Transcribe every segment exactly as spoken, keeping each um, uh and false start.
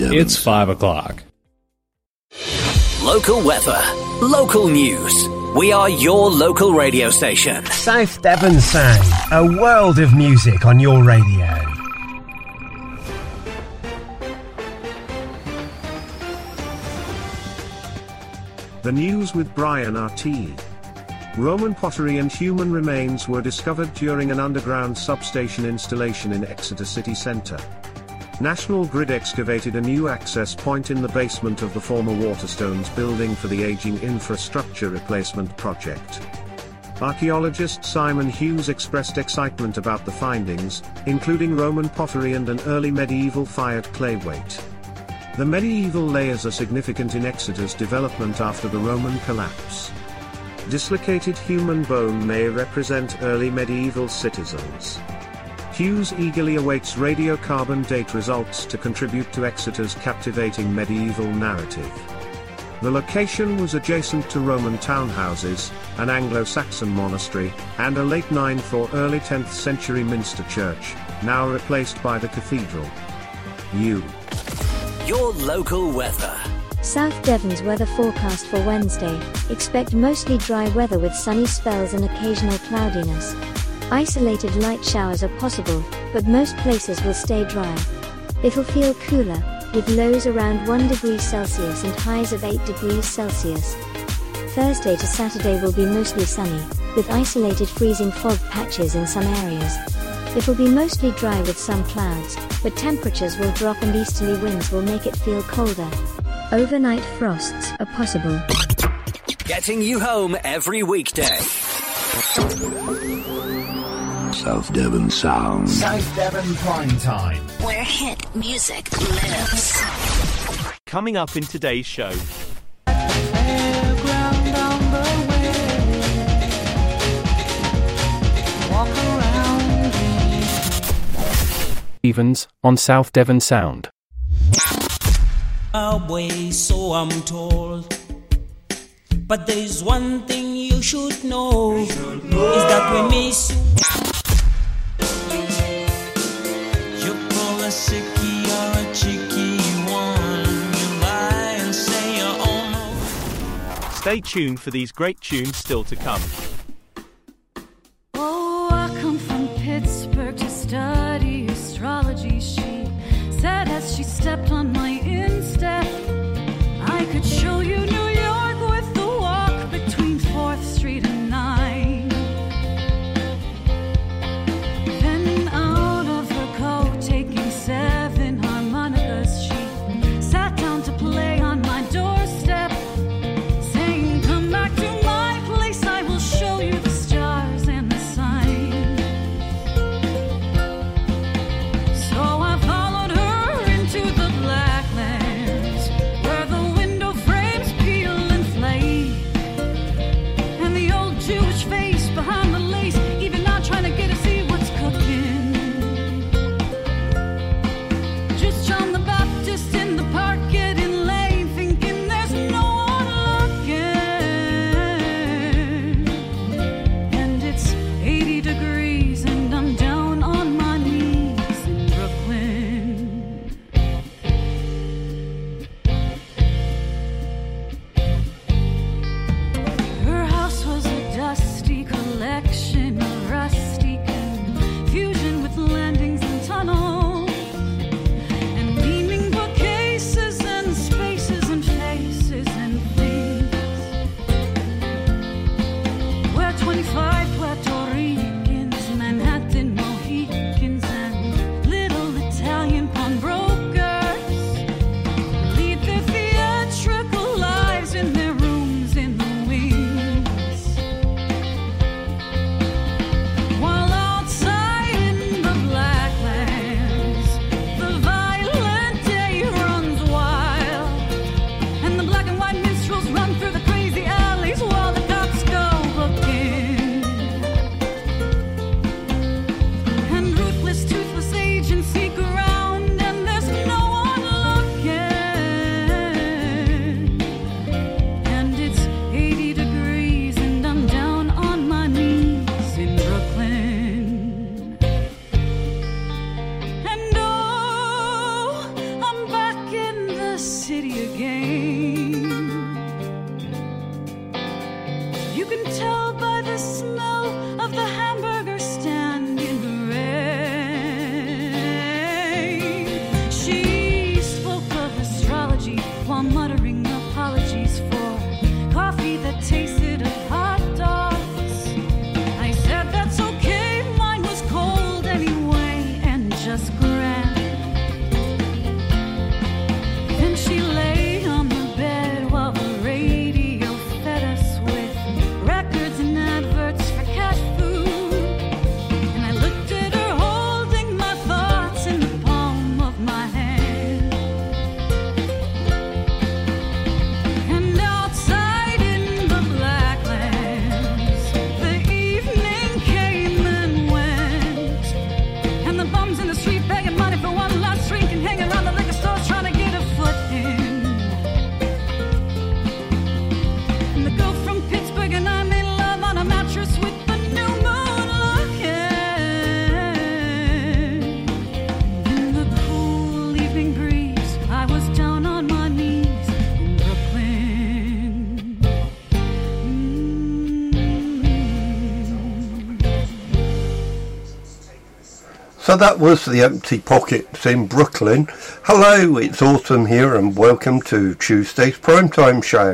It's five o'clock. Local weather, local news. We are your local radio station. South Devon Sound, a world of music on your radio. The news with Brian R T. Roman pottery and human remains were discovered during an underground substation installation in Exeter city centre. National Grid excavated a new access point in the basement of the former Waterstones building for the ageing infrastructure replacement project. Archaeologist Simon Hughes expressed excitement about the findings, including Roman pottery and an early medieval fired clay weight. The medieval layers are significant in Exeter's development after the Roman collapse. Dislocated human bone may represent early medieval citizens. Hughes eagerly awaits radiocarbon date results to contribute to Exeter's captivating medieval narrative. The location was adjacent to Roman townhouses, an Anglo-Saxon monastery, and a late ninth or early tenth century minster church, now replaced by the cathedral. U. Your local weather. South Devon's weather forecast for Wednesday. Expect mostly dry weather with sunny spells and occasional cloudiness. Isolated light showers are possible, but most places will stay dry. It'll feel cooler, with lows around one degree Celsius and highs of eight degrees Celsius. Thursday to Saturday will be mostly sunny, with isolated freezing fog patches in some areas. It'll be mostly dry with some clouds, but temperatures will drop and easterly winds will make it feel colder. Overnight frosts are possible. Getting you home every weekday. South Devon Sound. South Devon Prime Time. Where hit music lives. Coming up in today's show. Stevens on South Devon Sound. Away, so I'm told. But there's one thing you should know, you should know. Is that we miss you. You call a sickie or a cheeky one. You lie and say you're almost. Stay tuned for these great tunes still to come. Oh, I come from Pittsburgh to study astrology. She said as she stepped on my instep, I could show you New York with the walk between fourth Street and nine. Then out of her coat, taking seven harmonicas, she sat down to play on my doorstep, saying, come back to my place, I will show So that was the Empty Pockets in Brooklyn. Hello, it's Autumn here and welcome to Tuesday's Primetime Show.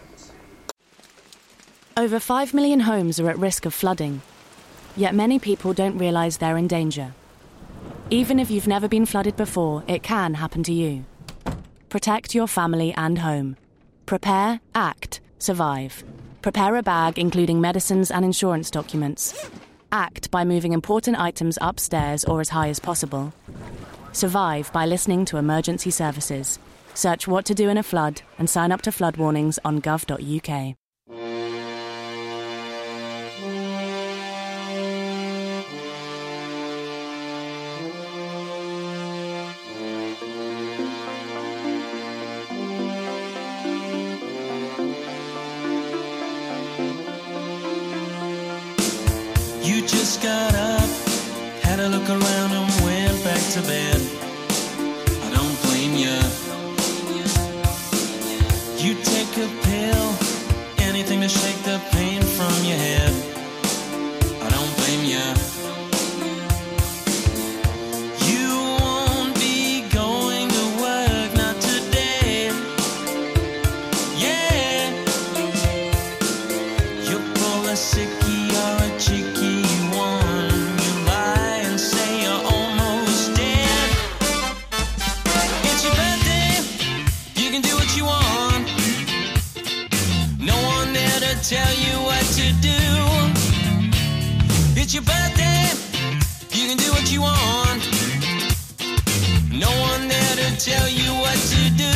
Over five million homes are at risk of flooding, yet many people don't realise they're in danger. Even if you've never been flooded before, it can happen to you. Protect your family and home. Prepare, act, survive. Prepare a bag including medicines and insurance documents. Act by moving important items upstairs or as high as possible. Survive by listening to emergency services. Search what to do in a flood and sign up to flood warnings on gov dot U K. You just got up, had a look around and went back to bed. I don't blame you. You take a pill, anything to shake the pain from your head. I don't blame you. You won't be going to work, not today. Yeah. You pull a sickie or a cheeky. Tell you what to do. It's your birthday, you can do what you want. No one there to tell you what to do.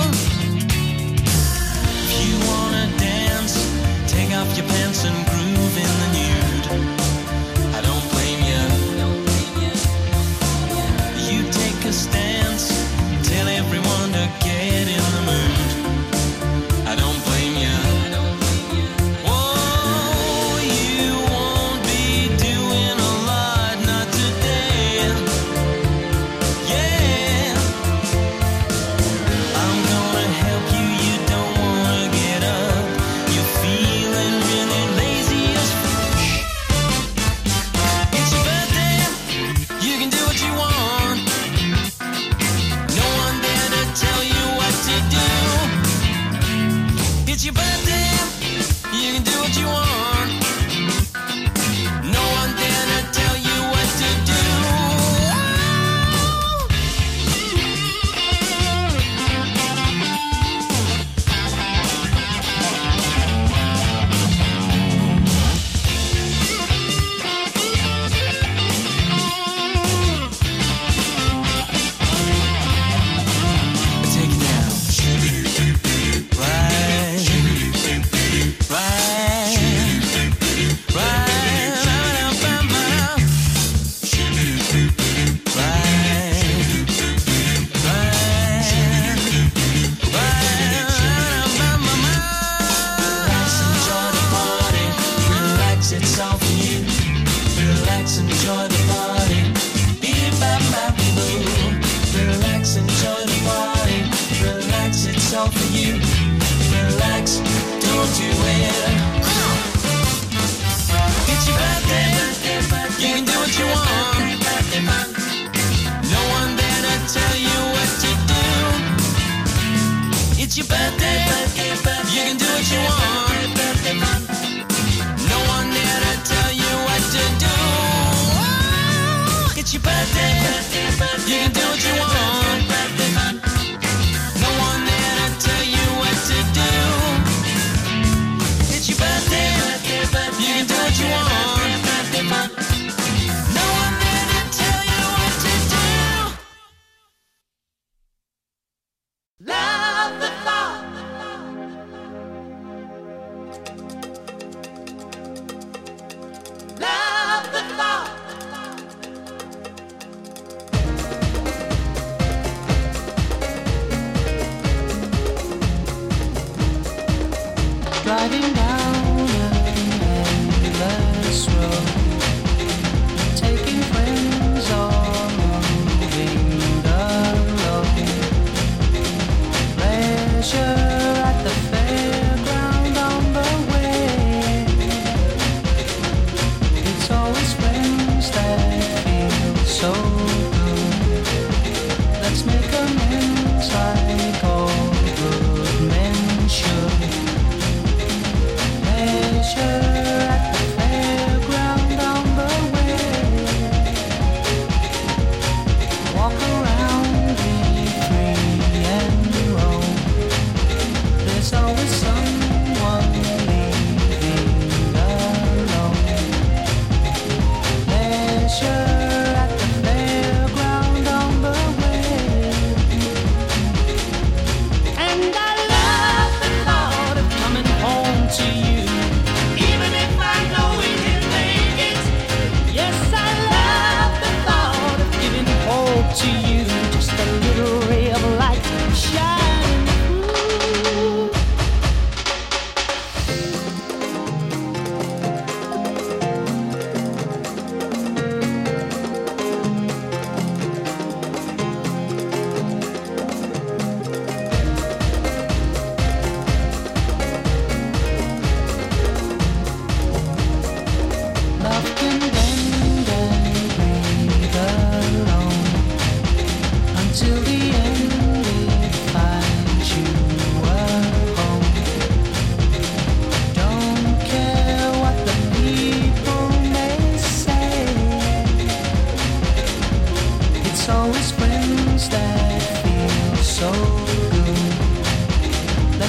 If you wanna dance, take off your pants and groove in the nude. I don't blame you. You take a stance, tell everyone to get in the mood. I don't blame you. Your birthday, you can do what you want. No one there to tell you what to do. Take it down. It's your birthday, you can do what you want. No one there to tell you what to do. It's your birthday, you can do what you want. No one there to tell you what to do. It's your birthday, you can do what you want. No one there to tell you what to do. Love the thought. Love the thought. Driving down an endless road, taking friends or moving alone. Pleasure at the fairground on the way. It's always friends that feel so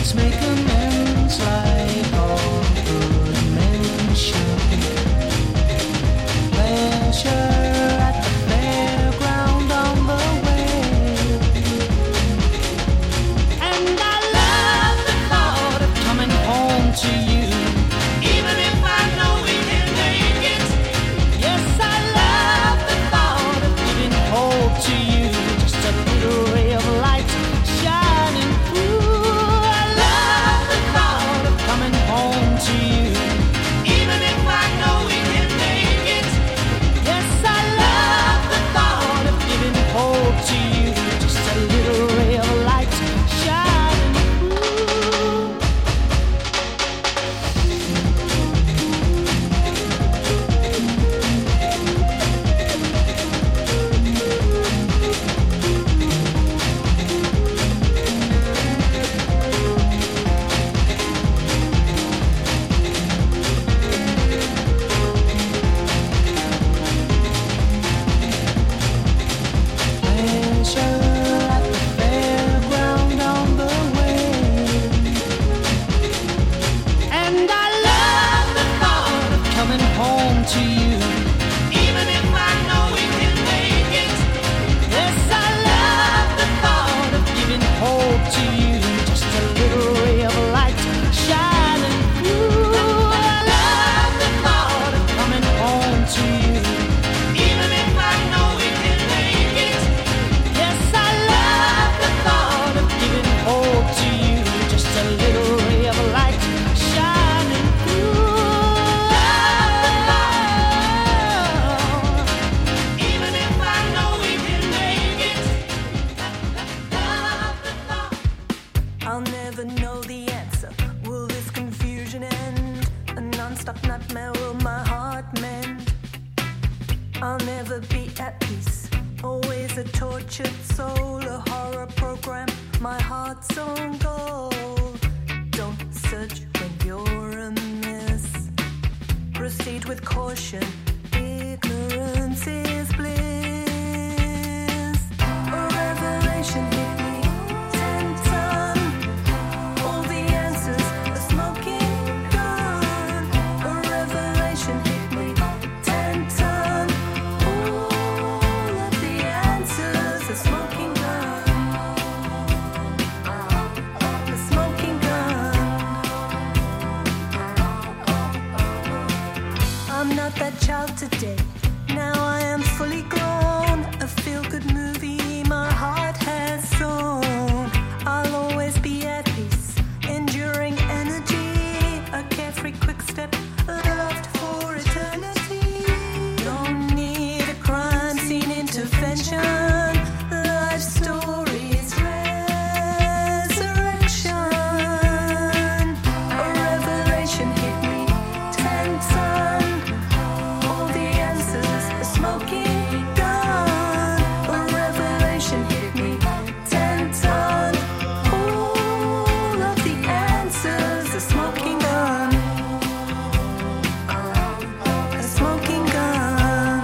Let's make amends like all good men should. Pleasure at the fairground on the way. And I love the thought of coming home to you, even if I know we can make it. Yes, I love the thought of giving hope to you, just a little ray of light shining through. I love the thought of coming home to you, even if I know we can make it. Yes, I love the thought of giving hope to you, just a little ray of light shining through. Pleasure at the fairground on the way. And I love the thought of coming home to you, even if I know we can make it. Yes, I love the thought of giving hope to you, just a little ray of light shining through. I love the thought of coming home to you, even if I know we can make it. Yes, I love the thought of giving hope to you, just a little ray of light shining through. Even if I know we can make it. I'll never know the answer. Will this confusion end? A non-stop nightmare, will my heart mend? I'll never be at peace. Always a tortured soul, a horror program, my heart's own goal. Don't search when you're amiss. Proceed with caution. Ignorance is bliss. A revelation hit me ten ton. All the answers, a smoking gun. A revelation hit me ten ton. All of the answers, a smoking gun. A smoking gun. I'm not that child today. Now I am fully grown. A feel-good movie my heart has sown. I'll always be at peace, enduring energy. A carefree quick step, loved for eternity. Don't need a crime scene intervention. Life stories, resurrection. A revelation hit me ten ton. All the answers, a smoking gun. A revelation hit me ten ton. All of the answers, a smoking gun. A smoking gun.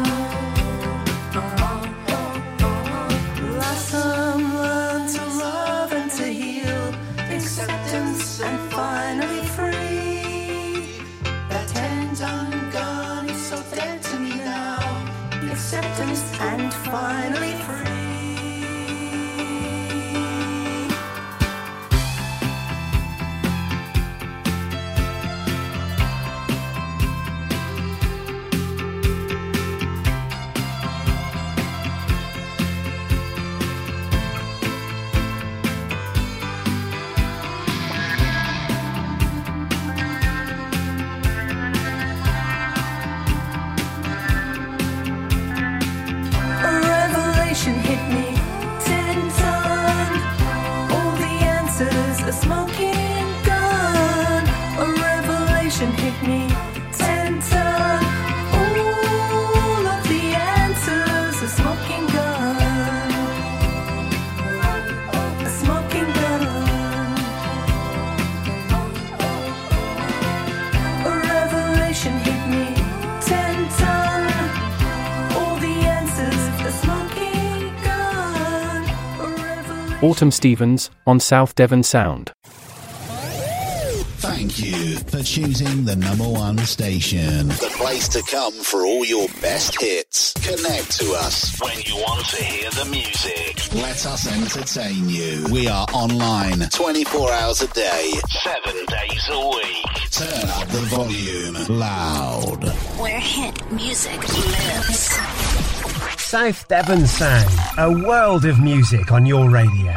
Blossom, learn to love and to heal. Acceptance and finally free. That ten-ton gun is so dead to me now. Acceptance and finally free. A revelation hit me ten ton. All the answers, a smoking gun. A revelation hit me ten ton. All of the answers, a smoking gun. A smoking gun. A revelation hit me ten ton. All the answers, a smoking gun. A revelation. Autumn Stevens on South Devon Sound. Thank you for choosing the number one station. The place to come for all your best hits. Connect to us when you want to hear the music. Let us entertain you. We are online twenty-four hours a day, seven days a week. Turn up the volume loud. Where hit music lives. South Devon Sound, a world of music on your radio.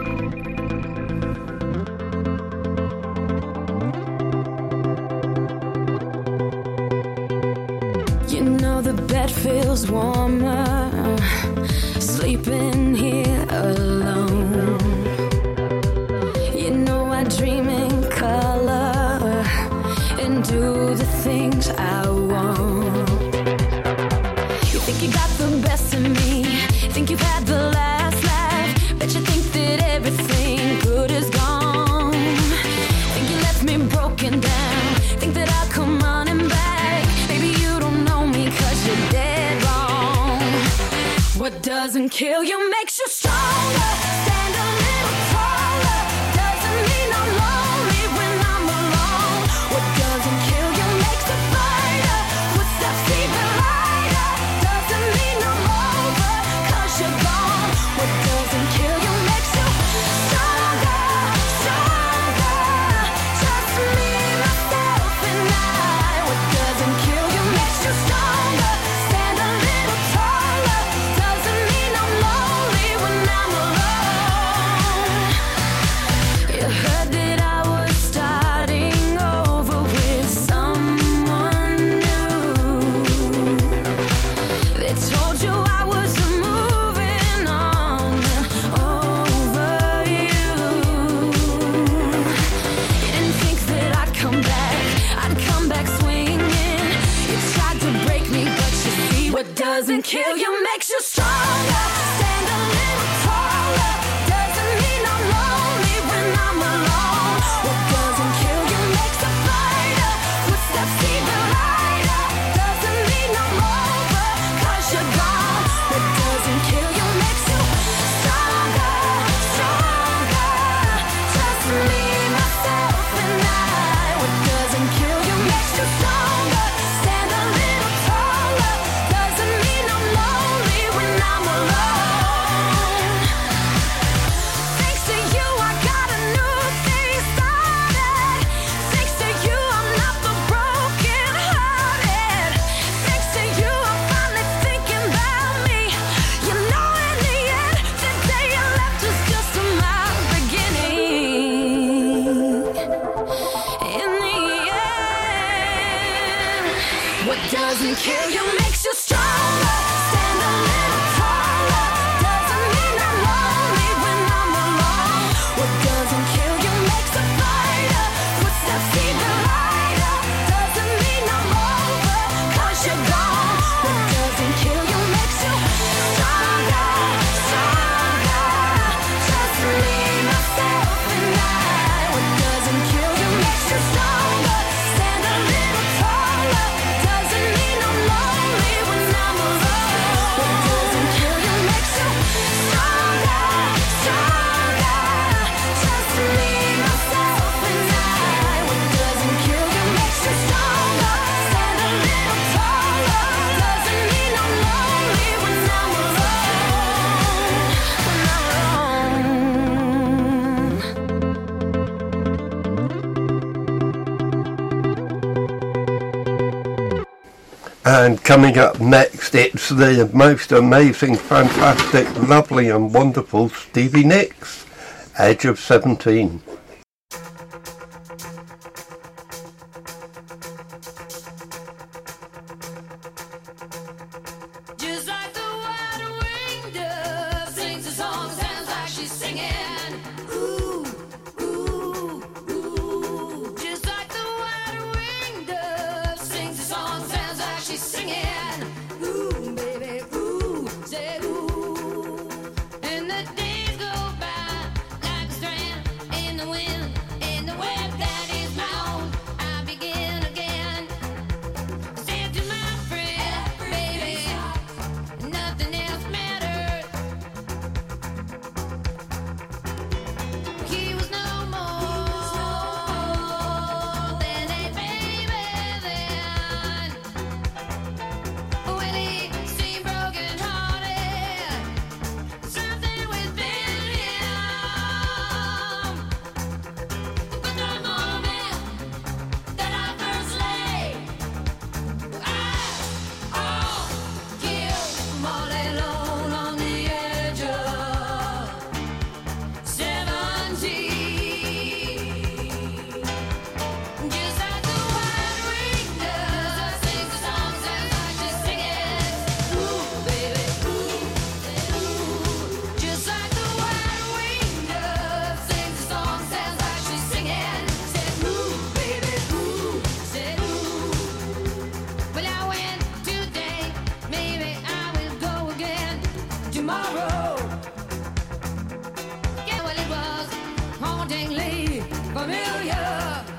You know the bed feels warmer, sleeping here alone. You know I dream in color and do the things I want. You think you got the best of me, think you've had the last laugh, bet you think that everything good is gone. Think you left me broken down, think that I'll come running back. Baby, you don't know me 'cause you're dead wrong. What doesn't kill you makes you stronger. Stand a little taller. Doesn't mean I'm lonely when I'm alone. What doesn't kill you makes a fighter. Footsteps even lighter. Doesn't mean I'm over 'cause you're gone. What doesn't kill you makes you stronger, stronger. Just me, myself, and I. What doesn't kill you makes you stronger. Stand a little taller. Doesn't mean I'm lonely when I'm alone. You heard that I was starting over with someone new. They told you I was moving on over you. You didn't think that I'd come back, I'd come back swinging. You tried to break me, but you see what doesn't kill you makes you stronger. Stand a little taller. Doesn't mean I'm lonely when I'm alone. What doesn't kill you makes a fighter. Footsteps even lighter. Doesn't mean I'm over 'cause you're gone. What doesn't kill you makes you stronger, stronger. Just me, myself, and I. What doesn't kill you makes you stronger. Stand a little taller. Doesn't mean I'm lonely when I'm alone. Thanks to you, I got a new thing started. Thanks to you, I'm not the broken hearted. Thanks to you, I'm finally thinking about me. You know, in the end, the day you left was just my beginning. In the end, what doesn't kill you makes you stronger. Stand a little taller. Doesn't mean I'm lonely when I'm alone. What doesn't kill you makes a fighter. Footsteps even lighter. Doesn't mean I'm over 'cause you're gone. What doesn't kill you makes you stronger, stronger. Just me, myself, and I. What doesn't kill you makes you stronger. Stand a little taller. Doesn't mean I'm lonely when I'm alone. What doesn't kill you makes you stronger, stronger. Just me, myself, and I. What doesn't kill you makes you stronger. Stand a little taller. Doesn't mean I'm lonely when I'm alone. When I'm And coming up next, it's the most amazing, fantastic, lovely and wonderful Stevie Nicks, Edge of seventeen. Just like the wide-winged dove sings a song, sounds like she's singing. Ooh, ooh, ooh. Just like the wide-winged dove sings a song, sounds like she's singing. Ooh, baby, ooh, say ooh. And the days go by like a strand in the wind, in the web that is my own. I begin again. Said to my friend, baby, nothing else matters. He was no more. hauntingly familiar.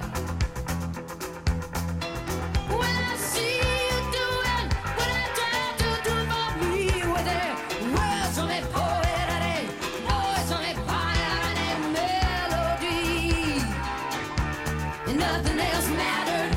When I see you doing what I try to do for me, with their words on their poet and a voice on their fire and a melody, and nothing else mattered.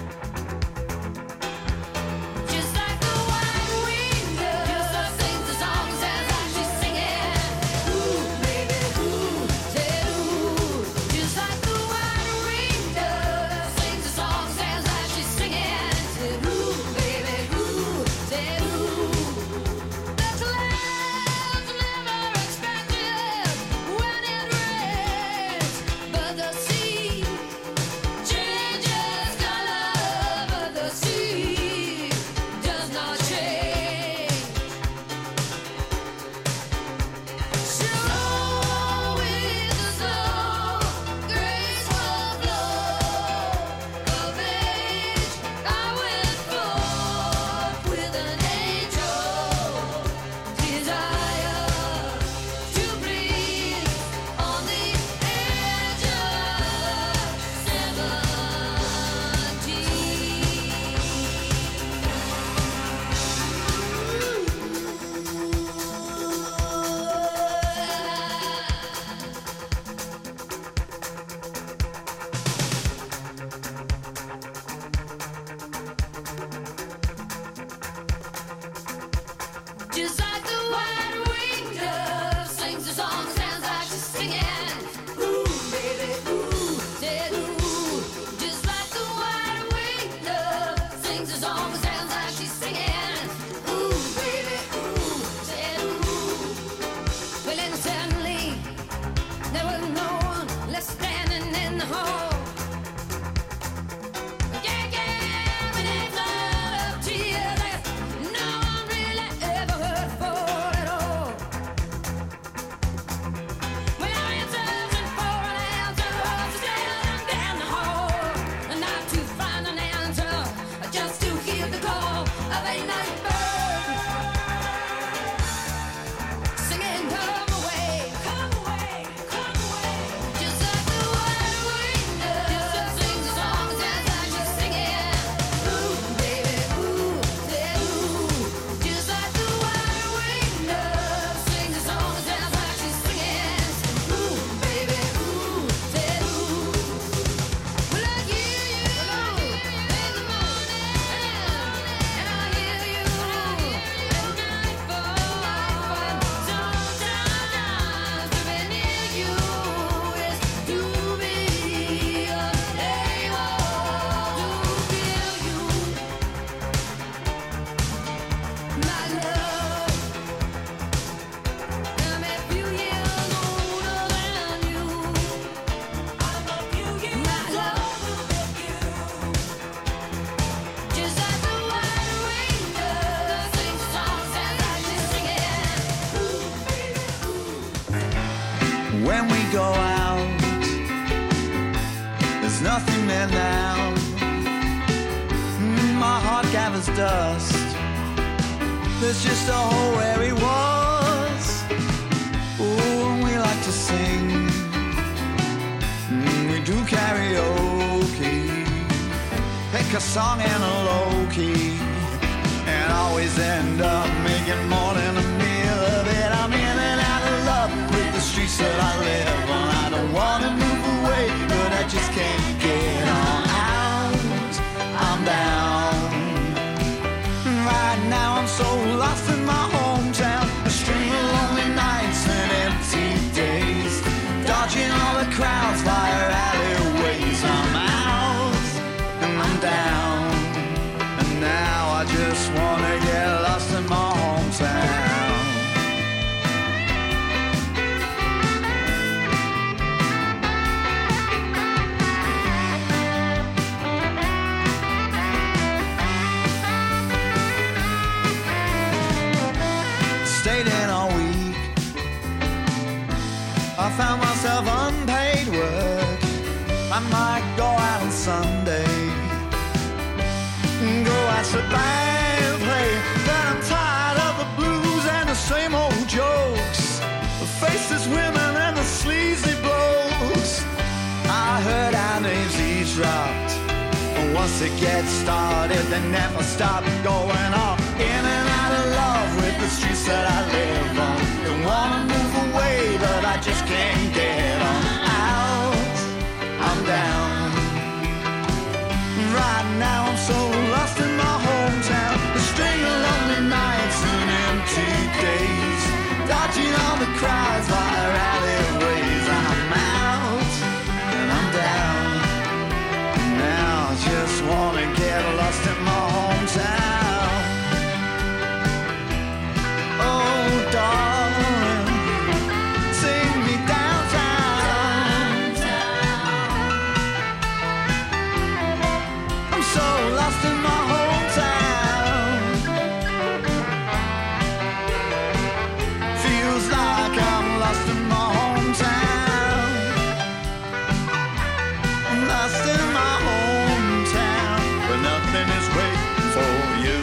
Just like the white wind does, sings the songs as I she's singing. Ooh, baby, ooh, say ooh. Just like the white wind does, sings the songs as I she's singing. Say ooh, baby, ooh, say ooh. The clouds never expected when it rains, but the sea changes color, but the sea does not change. Slow is the slow, graceful flow of age. I went forth with an angel desire to breathe on the edge of seventeen. Just like the white winged dove sings the song, sounds like she's singing. Ooh, baby, ooh, say ooh. Just like the white winged dove sings the song, sounds like she's singing. Ooh, baby, ooh, say ooh. Well, then suddenly there was no one left standing in the hall. Yeah, yeah, when they flood of tears like no one really ever heard for at all. When I went searching for an answer, standing down the hall, and not to find an answer, just to hear the call of a night bird singing, come away, come away, come away. Just like the white wind does, sings the song, sounds like she's singing. Ooh, baby, ooh, say ooh. Just like the white wind does, sings the song, sounds like she's singing. Ooh, baby, ooh, say ooh. Well, I hear you in the morning, and I hear you at nightfall. Sometimes to be near you is to be unable to feel you, my love. I'm a few years older than you. I'm a few years my love. Just like the white wind does, sings the song, sounds like she's singing. Ooh, baby, ooh. When we go out, there's nothing there now. Mm, my heart gathers dust. There's just a hole where he was. Oh, and we like to sing. Mm, we do karaoke. Pick a song and a low key, and always end up making more than a meal of it. I'm in and out of love with the streets that I live on. I don't wanna move away, but I just can't get on out. I'm down. Right now I'm so lost in my hometown, a string of lonely nights and empty days, dodging all the crowds via alleyways. I'm out and I'm down, and now I just wanna get lost in my hometown. Stayed in all week. I found myself unpaid work. I might go out on Sunday, go watch the band play. But I'm tired of the blues and the same old jokes, the faceless women and the sleazy blows. once it gets started, they never stop going on. In and out of love with the streets that I live on. They wanna move away, but I just can't get on. Out, I'm down. Right now I'm so lost in my hometown. The string of lonely nights and empty days, dodging all the crowds via alleyways. I'm out and I'm down. Now I just wanna get lost in my hometown. Oh darling, take me downtown. I'm so lost in my hometown. Feels like I'm lost in my hometown. I'm lost in my hometown, but nothing is waiting for you.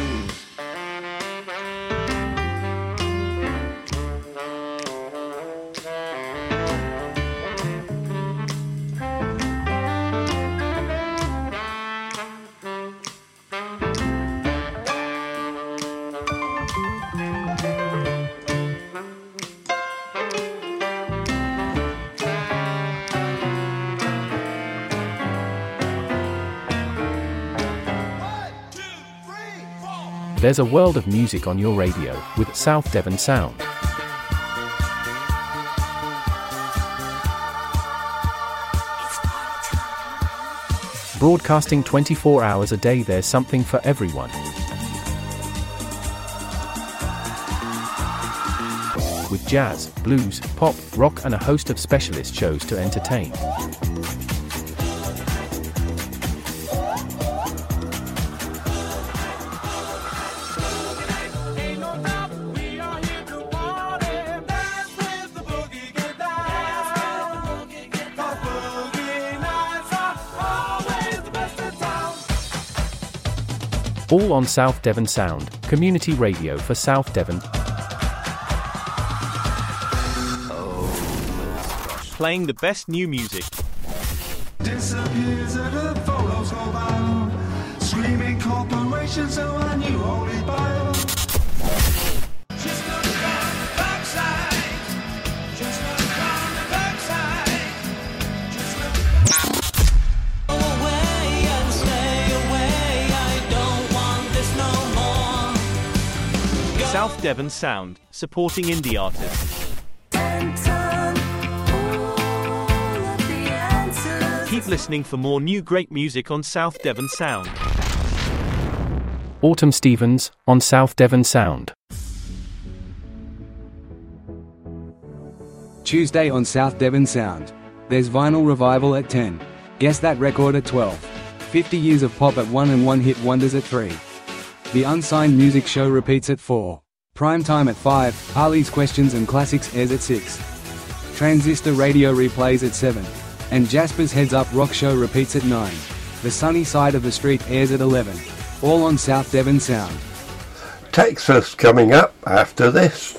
There's a world of music on your radio with South Devon Sound. Broadcasting twenty-four hours a day, there's something for everyone. With jazz, blues, pop, rock and a host of specialist shows to entertain. All on South Devon Sound, community radio for South Devon. Playing the best new music. Disappears and the photos go viral. Screaming corporations, so I knew Holy Bible. Just look on the backside. Just look on the backside. Just look. Go away and stay away. I don't want this no more. Go South Devon Sound, supporting indie artists. Keep listening for more new great music on South Devon Sound. Autumn Stevens on South Devon Sound. Tuesday on South Devon Sound. There's Vinyl Revival at ten. Guess That Record at twelve. fifty years of pop at one and one hit wonders at three. The Unsigned Music Show repeats at four. Prime Time at five. Harley's Questions and Classics airs at six. Transistor Radio replays at seven. And Jasper's Heads Up Rock Show repeats at nine. The Sunny Side of the Street airs at eleven. All on South Devon Sound. Texas coming up after this.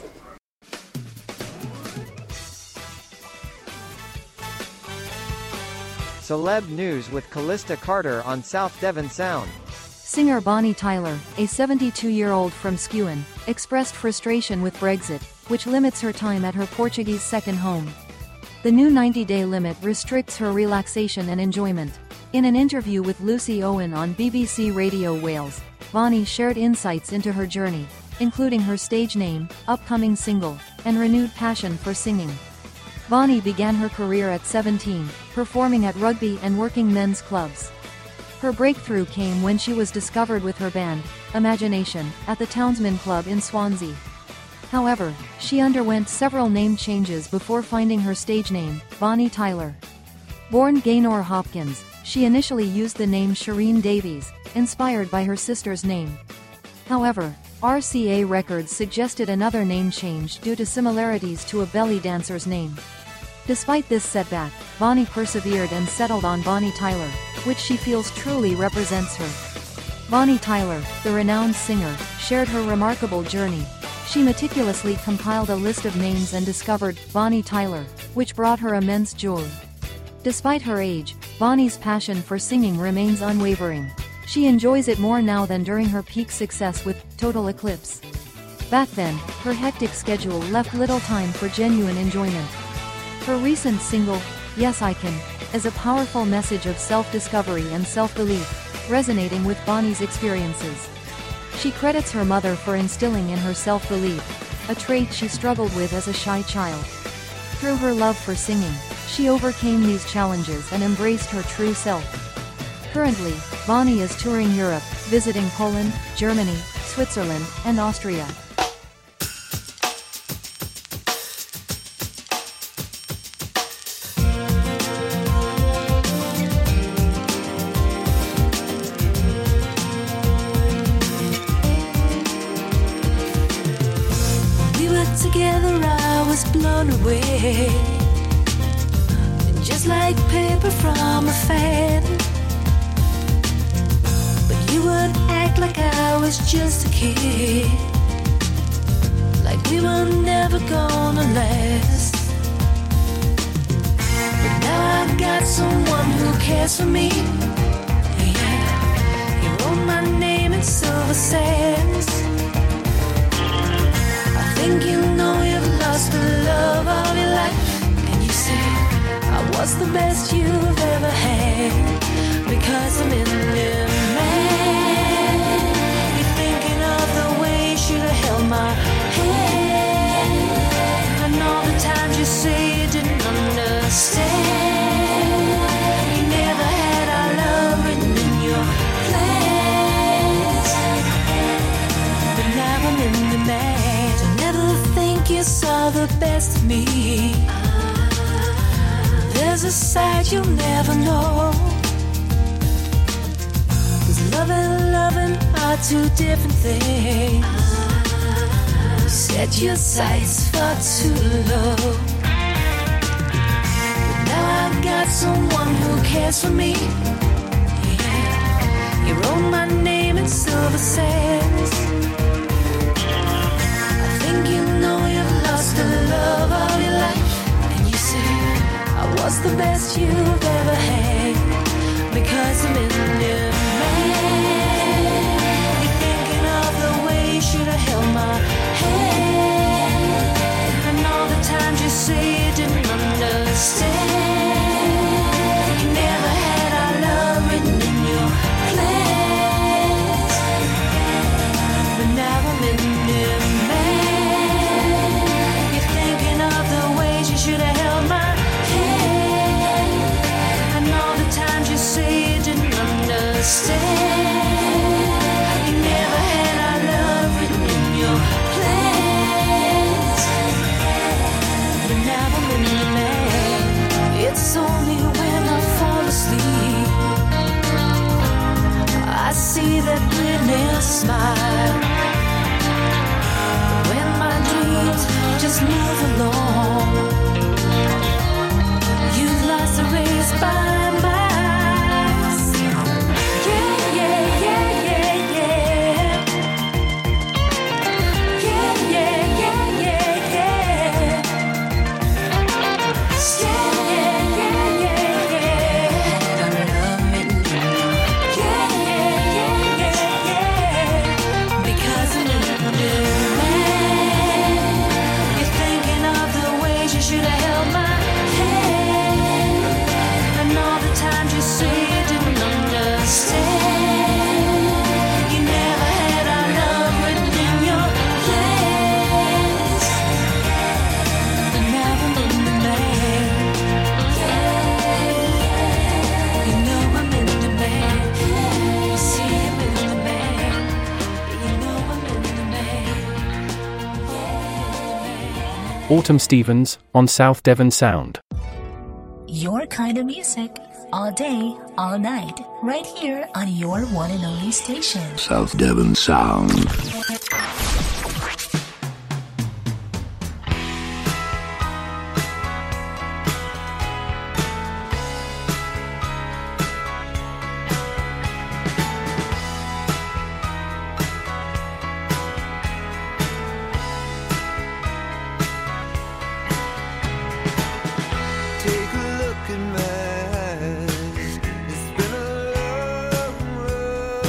Celeb News with Callista Carter on South Devon Sound. Singer Bonnie Tyler, a seventy-two-year-old from Skewen, expressed frustration with Brexit, which limits her time at her Portuguese second home. The new ninety-day limit restricts her relaxation and enjoyment. In an interview with Lucy Owen on B B C Radio Wales, Bonnie shared insights into her journey, including her stage name, upcoming single, and renewed passion for singing. Bonnie began her career at seventeen, performing at rugby and working men's clubs. Her breakthrough came when she was discovered with her band, Imagination, at the Townsman Club in Swansea. However, she underwent several name changes before finding her stage name, Bonnie Tyler. Born Gaynor Hopkins, she initially used the name Shireen Davies, inspired by her sister's name. However, R C A Records suggested another name change due to similarities to a belly dancer's name. Despite this setback, Bonnie persevered and settled on Bonnie Tyler, which she feels truly represents her. Bonnie Tyler, the renowned singer, shared her remarkable journey. She meticulously compiled a list of names and discovered Bonnie Tyler, which brought her immense joy. Despite her age, Bonnie's passion for singing remains unwavering. She enjoys it more now than during her peak success with Total Eclipse. Back then, her hectic schedule left little time for genuine enjoyment. Her recent single, Yes I Can, is a powerful message of self-discovery and self-belief, resonating with Bonnie's experiences. She credits her mother for instilling in her self-belief, a trait she struggled with as a shy child. Through her love for singing, she overcame these challenges and embraced her true self. Currently, Bonnie is touring Europe, visiting Poland, Germany, Switzerland, and Austria. We were together, I was blown away, just like paper from a fan. But you would act like I was just a kid, like we were never gonna last. But now I've got someone who cares for me. Yeah, you wrote my name in silver sands. I think you know you've lost the love of your life, and you say I was the best you've ever had, because I'm in the man. You're thinking of the way you should have held my hand, and all the times you say you didn't understand. You never had our love written in your plans, but now I'm in the man. You saw the best of me. There's a side you'll never know, 'cause love and loving are two different things. You set your sights far too low, but now I've got someone who cares for me. Yeah, you wrote my name in silver sands. You know you've lost the love of your life, and you say I was the best you've ever had, because I'm in your man. You're thinking of the way you should have held my hand, and all the times you say you didn't understand. You never had our love written in your plans, but now I'm in your man. Should have held my hand, and all the times you say you didn't understand. You never had our love written in your plans, but now I'm in the man. It's only when I fall asleep I see that witness smile. When my dreams just move along, you've lost the race by miles. Yeah, yeah, yeah, yeah, yeah. Yeah, yeah, yeah, yeah, yeah. Yeah, yeah, yeah, yeah, yeah. Our love in you. Yeah, yeah, yeah, yeah, yeah. Because I'm in the man. You're thinking of the ways you should have held my hand, and all the times you say you didn't understand. You never had our love written in your plans, but now I'm in the man. You know I'm in the man. You see I'm in the man. You know I'm in the man. Autumn Stevens on South Devon Sound. Your kind of music, all day, all night, right here on your one and only station. South Devon Sound. Take a look at mine. It's been a long road.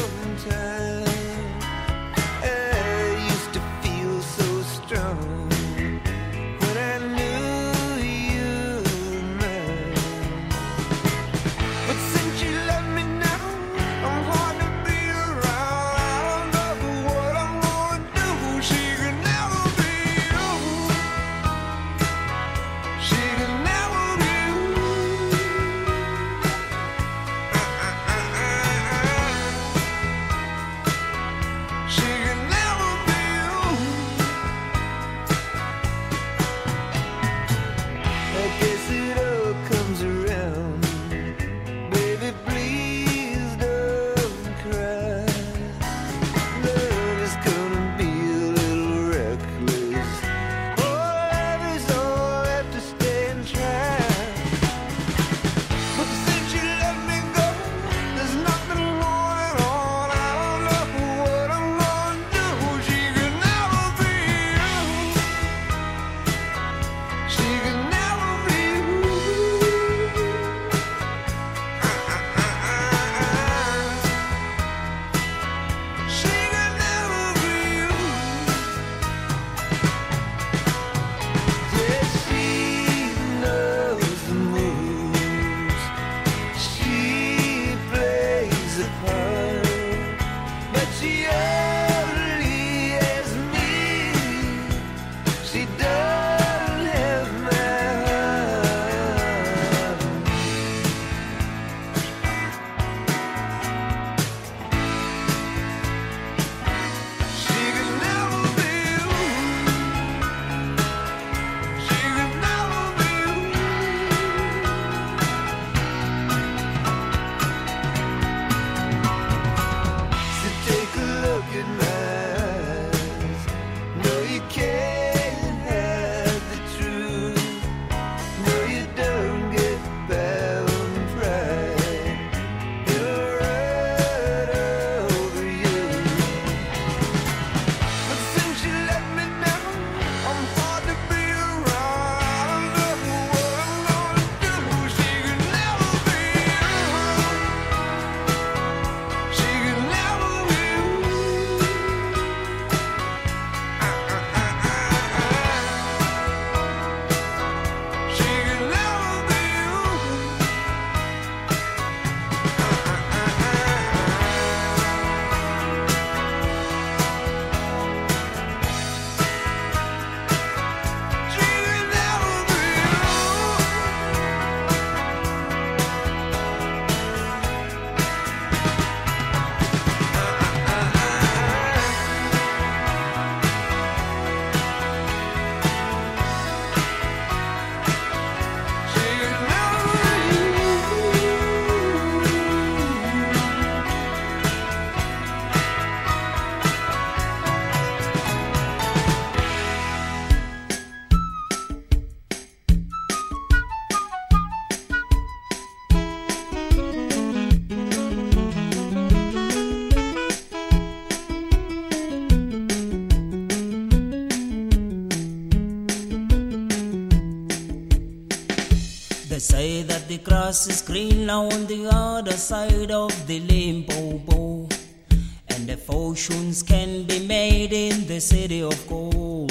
that the grass is greener on the other side of the Limpopo, and the fortunes can be made in the city of gold.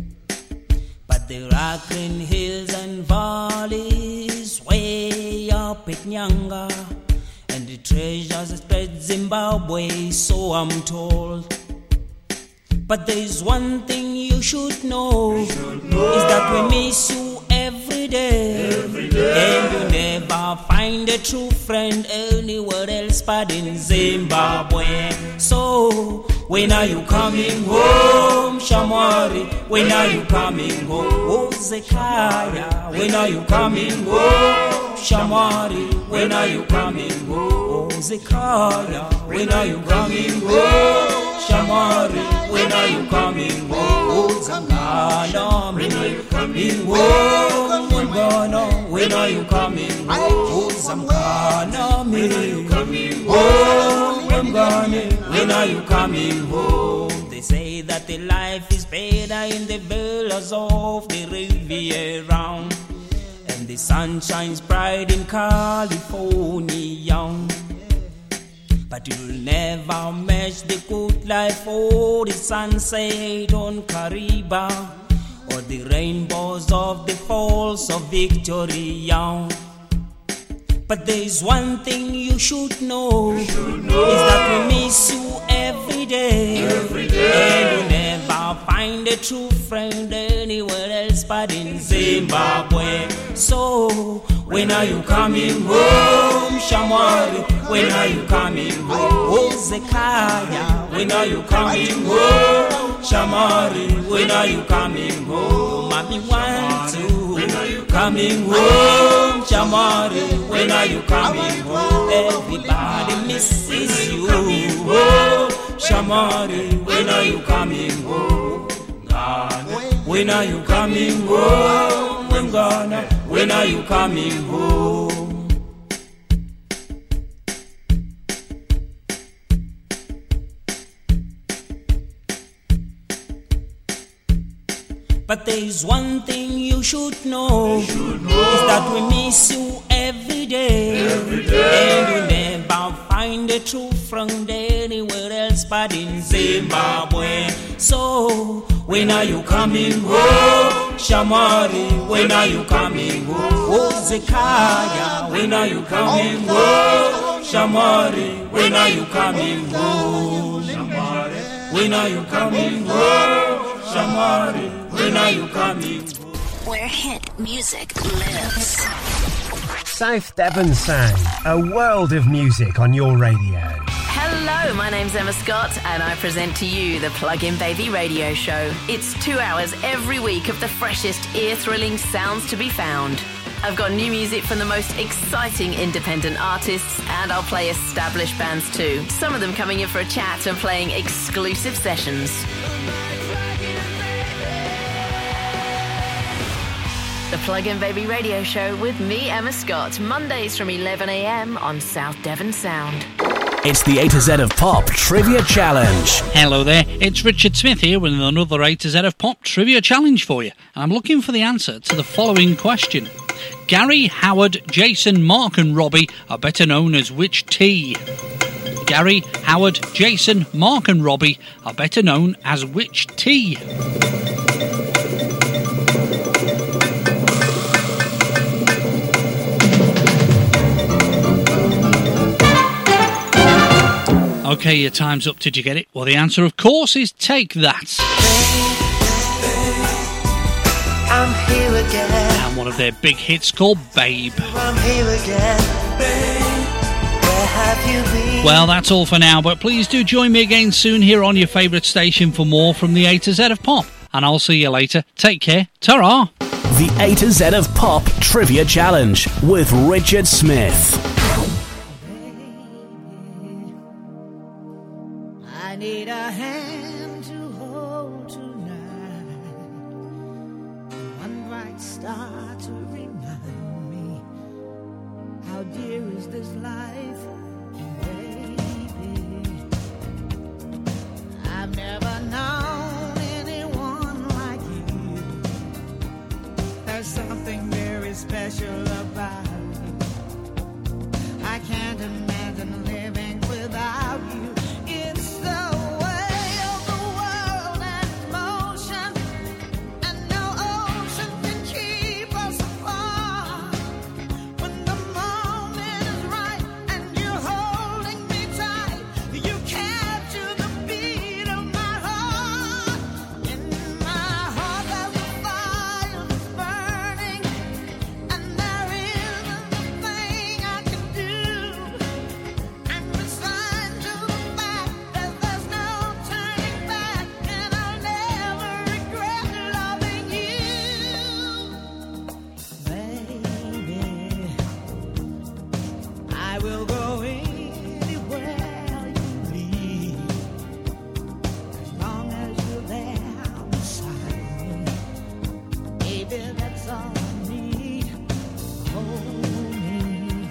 But the rocky hills and valleys way up at Nyanga, and the treasures spread Zimbabwe, so I'm told. But there's one thing you should know, you should know. Is that we miss you every day. every day, and you never find a true friend anywhere else but in Zimbabwe. So, when are you coming home, Shamwari? When are you coming home, oh Zekaya? When are you coming home, Shamwari? When are you coming home, oh Zekaya? When are you coming home, Shamwari? When are you coming home, oh Zangana? When are you coming home, Mungana? When are you coming home, oh Zangana? When are you coming home, Mungana? When are you coming home? They say that the life is better in the villas of the Riviera, and the sun shines bright in California. But you'll never match the good life or the sunset on Caribe, or the rainbows of the falls of Victoria. But there's one thing you should know, you should know. Is that we miss you every day, every day. And you never find a true friend anywhere else but in Zimbabwe. So, when are you coming home, Shamwari? When are you coming home, oh Zekaya? When are you coming home, Shamwari? When are you coming home, Mami want to? When are you coming home, Shamwari? When are you coming home? Everybody misses you, oh Shamwari. When are you coming home, Ghana? When are you coming home, Ghana? When are you coming home? But there's one thing you should know, you should know. Is that we miss you every day, every day. And you never find a true friend anywhere else but in Zimbabwe. So, when are you coming home, Shamwari? When are you coming home, oh Zekaya? When are you coming home, Shamwari? When are you coming home, Shamwari? When are you coming home, Shamwari? When are you coming? Where hit music lives. South Devon Sound, a world of music on your radio. Hello, my name's Emma Scott and I present to you the Plug-in Baby radio show. It's two hours every week of the freshest ear-thrilling sounds to be found. I've got new music from the most exciting independent artists, and I'll play established bands too. Some of them coming in for a chat and playing exclusive sessions. The Plug-in Baby radio show with me, Emma Scott, Mondays from eleven a.m. on South Devon Sound. It's the A to Z of Pop Trivia Challenge. Hello there, it's Richard Smith here with another A to Z of Pop Trivia Challenge for you. I'm looking for the answer to the following question. Gary, Howard, Jason, Mark and Robbie are better known as which T? Gary, Howard, Jason, Mark and Robbie are better known as which T? Okay, your time's up. Did you get it? Well, the answer, of course, is Take That. I'm here again. And one of their big hits called Babe. I'm here again. Babe, where have you been? Well, that's all for now, but please do join me again soon here on your favourite station for more from the A to Z of Pop. And I'll see you later. Take care. Ta-ra! The A to Z of Pop Trivia Challenge with Richard Smith. I need a hand to hold tonight. One bright star to remind me how dear is this life, baby. I've never known anyone like you. There's something very special about you. I will go anywhere you lead, as long as you're there beside me. Baby, that's all I need. Hold me,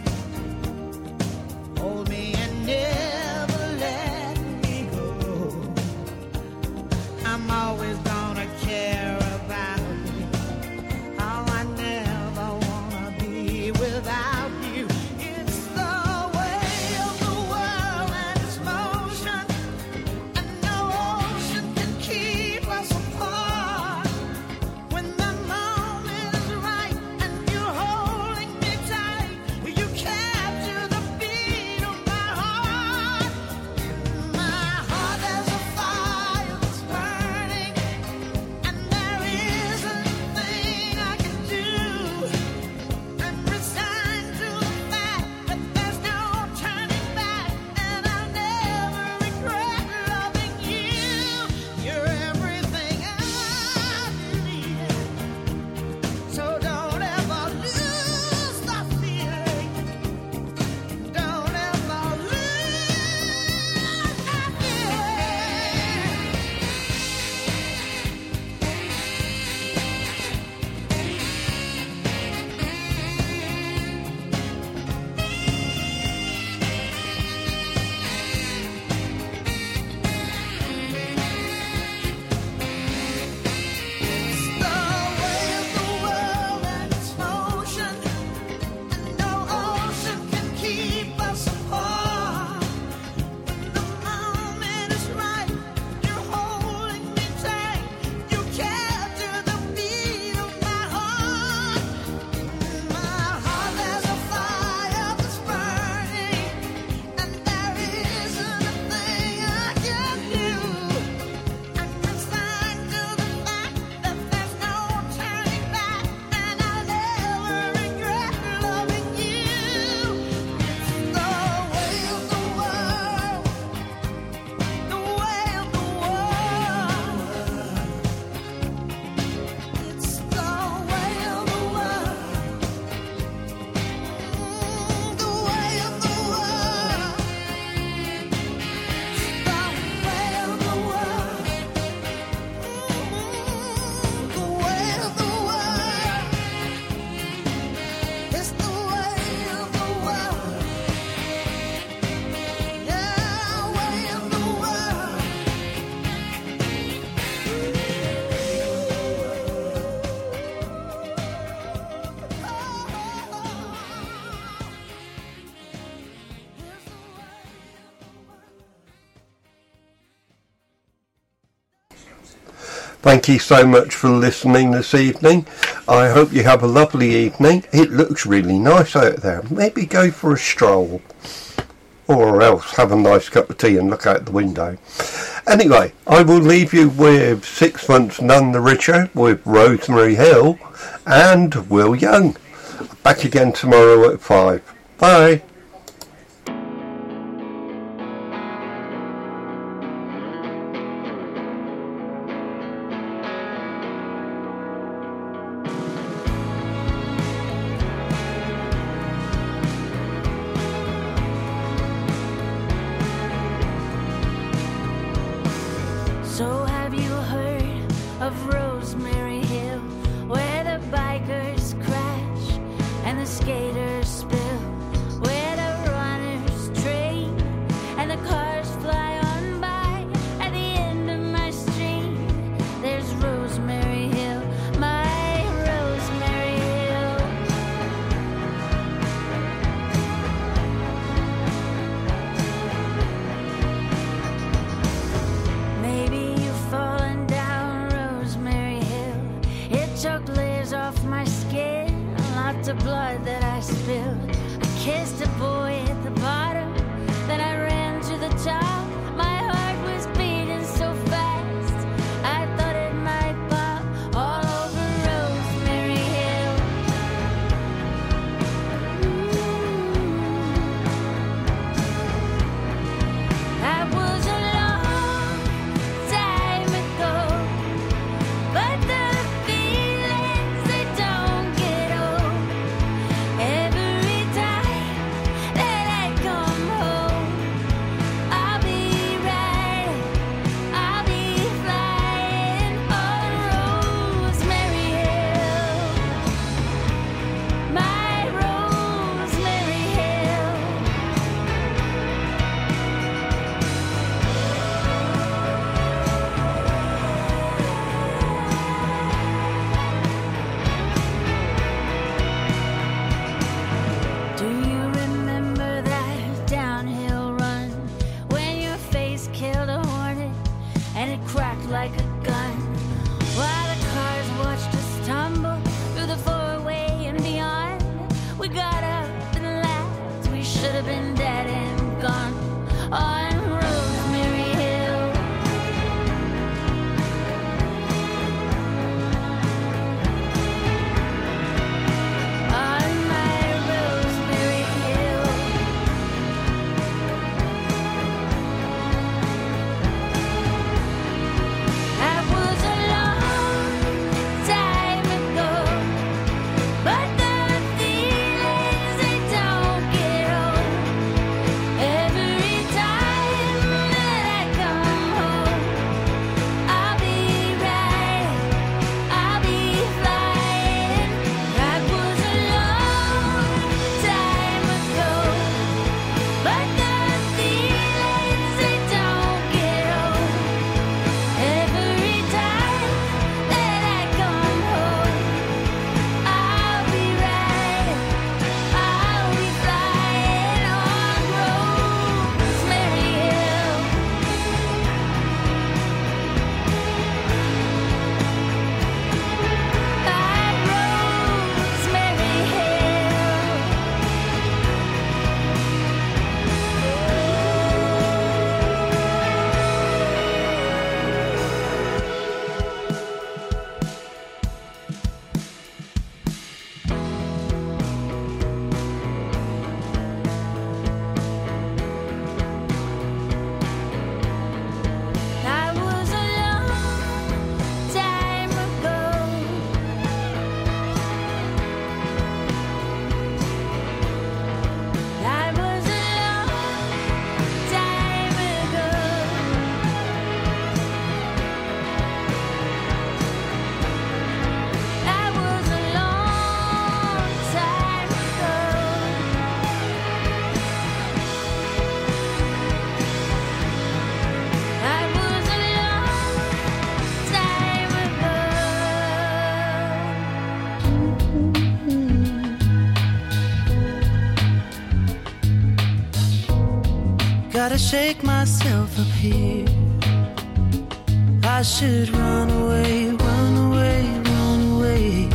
hold me and never let me go. I'm always gonna care about you. Oh, I never wanna be without you. It's the way of the world and its motion, and no ocean can keep us apart. When the moment is right and you're holding me tight, you capture the beat of my heart. In my heart there's a fire that's burning, and there isn't a thing I can do. I'm resigned to the fact that there's no turning back, and I'll never regret loving you. You're everything I need. So don't ever lose the feeling. Don't ever lose that feeling. It's the way of the world and its motion, and no ocean can keep us apart. When the moment is right, you're holding me tight. You capture the beat of my heart. In my heart there's a fire that's burning, and there isn't a thing I can do. I'm resigned to the fact that there's no turning back, and I'll never regret loving you. It's the way of the world, the way of the world. It's the way of the world, the way of the world. It's the way of the world, the way of the world. It's the way of the world, yeah, way of the world. Thank you so much for listening this evening. I hope you have a lovely evening. It looks really nice out there. Maybe go for a stroll, or else have a nice cup of tea and look out the window. Anyway, I will leave you with Six Months None the Richer with Rosemary Hill and Will Young. Back again tomorrow at five. Bye. So have you heard of Rosemary Hill, where the bikers crash and the skaters spill, where the runners train and the cars fly on by? At the end of my street, there's Rosemary Hill, my Rosemary Hill. Maybe you've fallen down Rosemary Hill. It choked layers off my skin, lots of blood that I spilled. I kissed a boy at the bottom, then I ran to the top. My heart was beating so fast, I thought it might pop all over Rosemary Hill. That was a long time ago, but the feelings, they don't get old. Every time that I have been dead and gone on Rosemary Hill. On my Rosemary Hill. That was a long time ago, but the feelings they don't get old. Every time that I come home, I'll be right, I'll be flying. That was a long time ago, but the feelings they don't get old. Every time that I come home, I'll be right, I'll be flying on Rosemary Hill. By Rosemary Hill. That was a long time ago. That was a long time ago. That was a long time ago. That was a long time ago. Gotta shake myself up here. I should run away, run away, run away.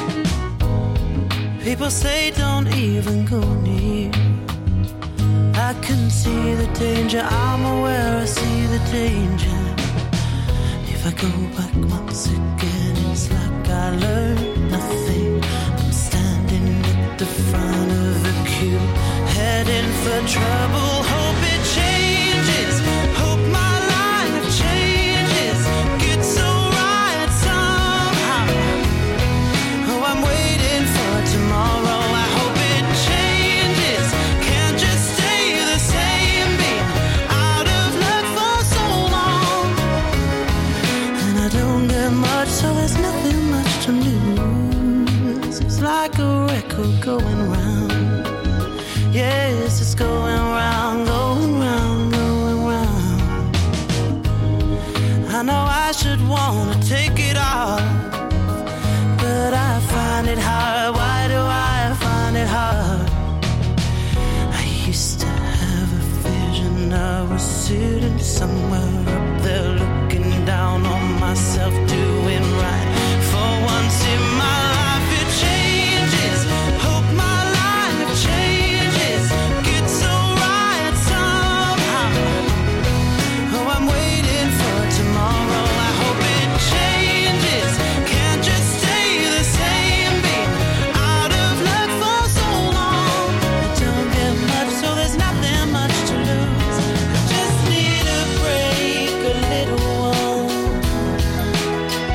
People say don't even go near. I can see the danger, I'm aware I see the danger. If I go back once again, it's like I learned nothing. I'm standing at the front of a queue, heading for trouble. Hope it changes, hope my life changes, gets so right somehow. Oh, I'm waiting for tomorrow. I hope it changes, can't just stay the same. Been out of luck for so long, and I don't get much, so there's nothing much to lose. It's like a record going round. Yes, it's going round, going round, going round. I know I should wanna take it off, but I find it hard. Why do I find it hard? I used to have a vision I was sitting somewhere up there, looking down on myself, doing right for once in my life. It changes, hope my life changes, gets so right somehow. Oh, I'm waiting for tomorrow. I hope it changes, can't just stay the same. Been out of luck for so long, I don't get much, so there's nothing much to lose. I just need a break, a little one.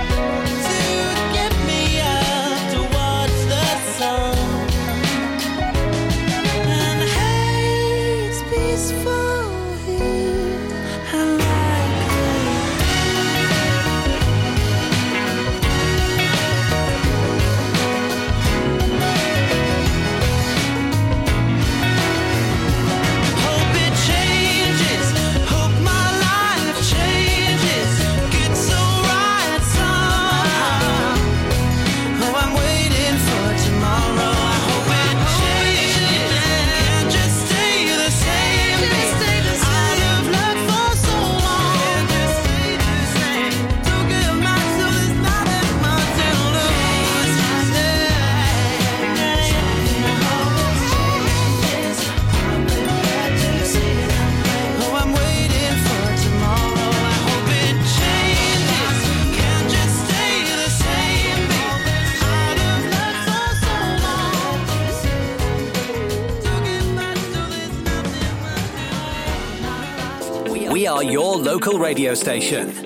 We are your local radio station.